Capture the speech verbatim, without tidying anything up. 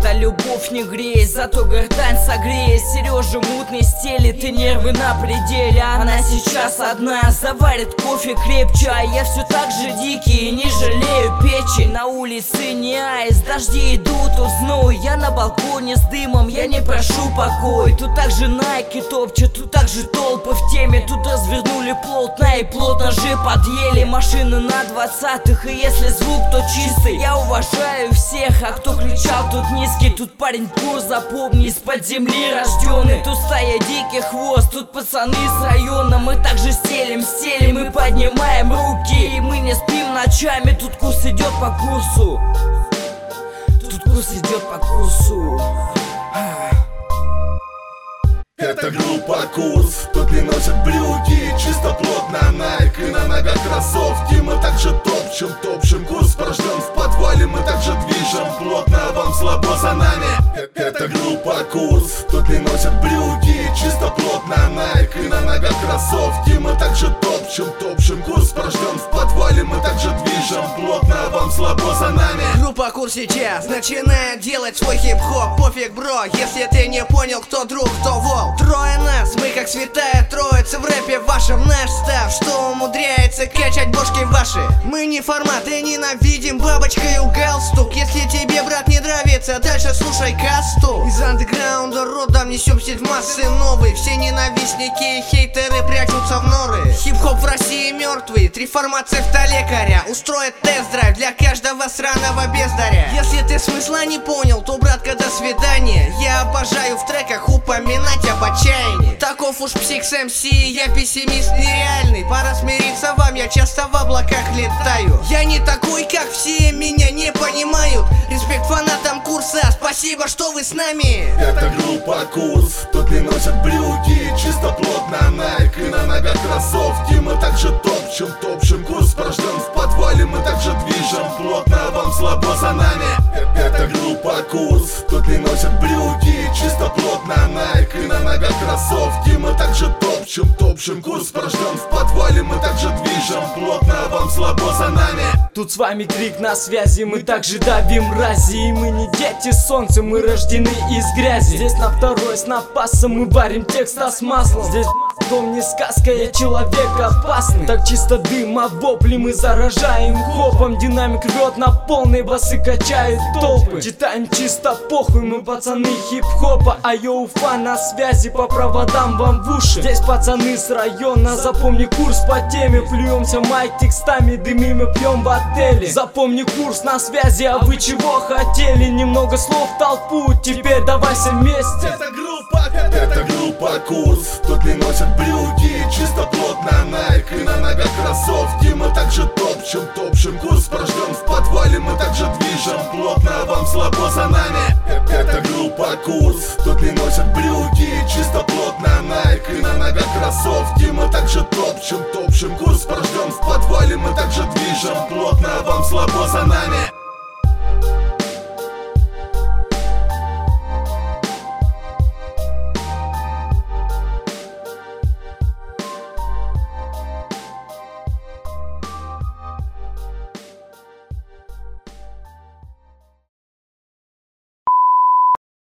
эта любовь не греет, зато гортань согреет. Сережа мутный стелит и нервы на пределе. Она сейчас одна, заварит кофе крепче, а я все так же дикий и не жалею печи. На улице не айс, дожди идут, узной. Я на балконе с дымом, я не прошу покой. Тут также найки топчут, тут также толпы в теме. Тут развернули плотно и плотно же подъели. Машины на двадцатых, и если звук, то чистый. Я уважаю всех, а кто кричал, тут низкий. Тут парень курс, запомни, из-под земли рожденный. Тут стая диких хвост, тут пацаны с района. Мы также стелим, стелим и поднимаем руки. И мы не спим ночами, тут курс идет по курсу. Тут курс идет по курсу. Это группа Курс, тут не носят брюки, чисто плотно Найк и на ногах кроссовки. Мы также топчем, топчем, курс порожден в подвале. Мы также движем плотно, а вам слабо за нами. Это группа Курс, тут не носят брюки, чисто плотно Найк и на ногах кроссовки. Мы также топчем, топчем, курс порожден в подвале. Мы также движем плотно, а вам слабо за нами. Группа Курс сейчас начинает делать свой хип-хоп. Пофиг, бро, если ты не понял, кто друг, кто вол. Трое нас, мы как святая троица в рэпе вашем. Наш став, что умудряется качать бошки ваши. Мы не формат и ненавидим бабочкой у галстук. Если тебе, брат, не нравится, дальше слушай касту. Из андеграунда родом несем стиль в массы новый. Все ненавистники и хейтеры прячутся в норы. Хип-хоп в России мертвый, три фармацевта лекаря устроят тест-драйв для каждого сраного бездаря. Если ты смысла не понял, то, братка, до свидания. Я обожаю в треках упоминать об отчаянии. Таков уж псих с эм си, я пессимист нереальный. Пора смириться вам, я часто в облаках летаю. Я не такой, как все, меня не понимают. Респект фанатам Курса, спасибо, что вы с нами. Это группа Курс, тут не носят брюки, чисто плотно Найк и на ногах кроссовки. Мы также топчем, топчем, курс порожден в подвале. Мы также движем плотно, а вам слабо за нами. Это группа Курс, тут не носят брюки, чисто плотно Найк и на ногах кроссовки. Мы также топчем, топчем, курс порожден в подвале. Мы также движем плотно, а вам слабо за нами. Тут с вами Крик на связи, мы также давим мрази. И мы не дети солнца, мы рождены из грязи. Здесь на второй с напасом мы варим текста с маслом. Здесь дом не сказка, я человек опасный. Так чисто дым, а вопли мы заражаем хопом. Динамик рвет на полной, басы качают толпы. Читаем чисто похуй, мы пацаны хип-хопа. А я Уфа на связи, по проводам вам в уши. Здесь пацаны с района, запомни курс по теме. Плюемся майк текстами, дымим и пьем в отеле. Запомни курс на связи, а вы чего хотели? Немного слов в толпу, теперь давай все вместе. Это группа, это группа Курс, тут не носят брюки, чисто плотно Найк и на ногах кроссовки. Мы также топчем, топчем, курс порожден в подвале. Мы также движем плотно, а вам слабо за нами. Это группа Курс, тут не носят брюки, чисто плотно Найк и на ногах кроссовки. Мы также топчем, топчем, курс порожден в подвале. Мы также движем плотно, а вам слабо за нами.